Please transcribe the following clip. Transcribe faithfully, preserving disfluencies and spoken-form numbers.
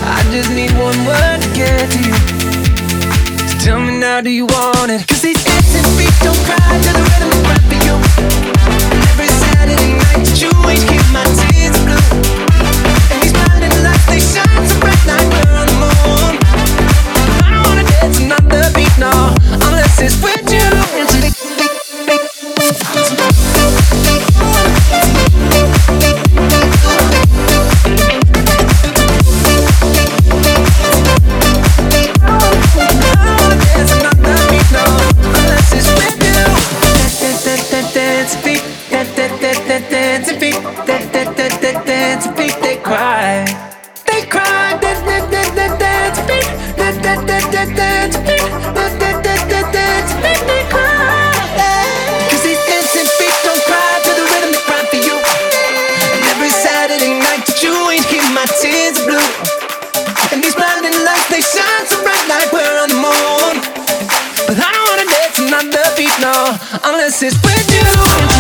I just need one word to get to you. So tell me now, do you want it? Cause these dancing feet don't cry to the rhythm I cry for you. And every Saturday night that you ain't keep my tears blue. And these blinding lights, they shine so bright like we're on the moon. I don't wanna dance another beat, no, unless it's with you. Unless it's with you.